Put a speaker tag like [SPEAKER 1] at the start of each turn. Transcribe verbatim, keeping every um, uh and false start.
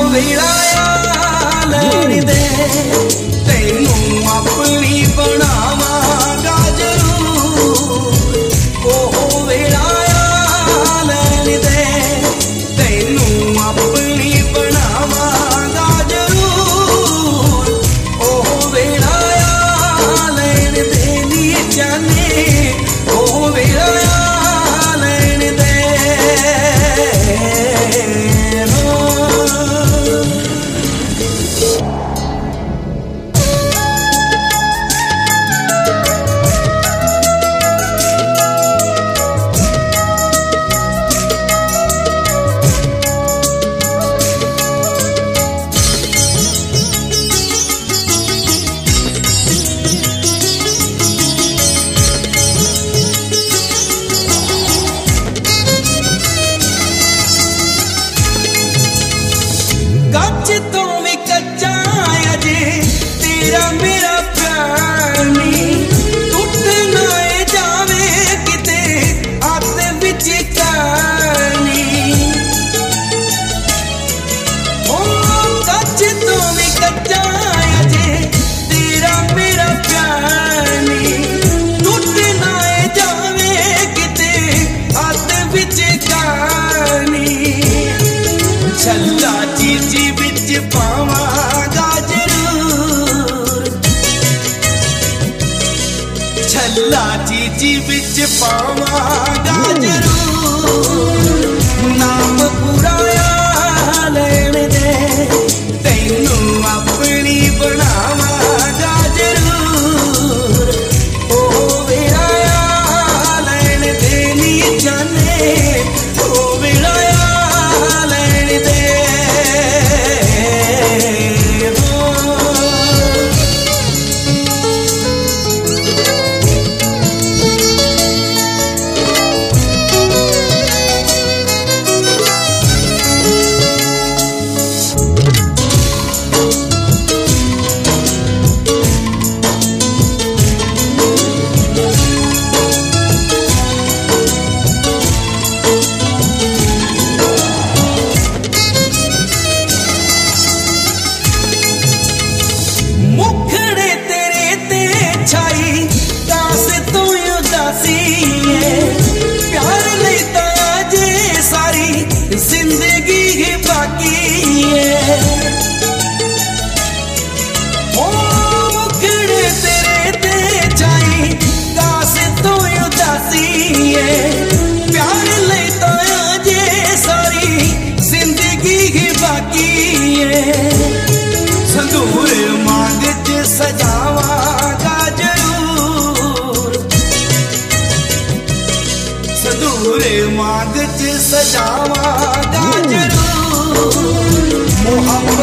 [SPEAKER 1] वेलाया लैण दे तैनू अपनी बनावांगा जरूर। ओह वेलाया लैण दे तैनू अपनी बनावांगा जरूर। ओह वेलाया लैण दे नी जाने ओह वेलाया लैण दे। कच्च तो भी कच्चा अजे तेरा मेरा प्यार नी टुट ना जावे किते आते बिच कारनी। ओ कच्च तो भी कच्चा अजे तेरा मेरा प्यार नी टुट ना जावे किते आते बिच कारनी। छल्ला चीजी बिच पावांगा जरूर। छल्ला चीजी बिच पावांगा जरूर। नाम पुराया लैण दे तैनू अपनी बनावांगा जरूर। ओह वेलाया लैण दे नी जाने ओह वेलाया लैण दे। मुखड़े तेरे ते छाई दास तू उदासी है प्यार नहीं तो अजे सारी जिंदगी ही बाकी है। ओ मुखड़े तेरे ते छाई दास तू उदासी है प्यार नहीं तो अजे सारी जिंदगी ही बाकी है। संदूर मांग च सजावांगा जरूर। संदूर मांग च सजावांगा जरूर। मोहब्बत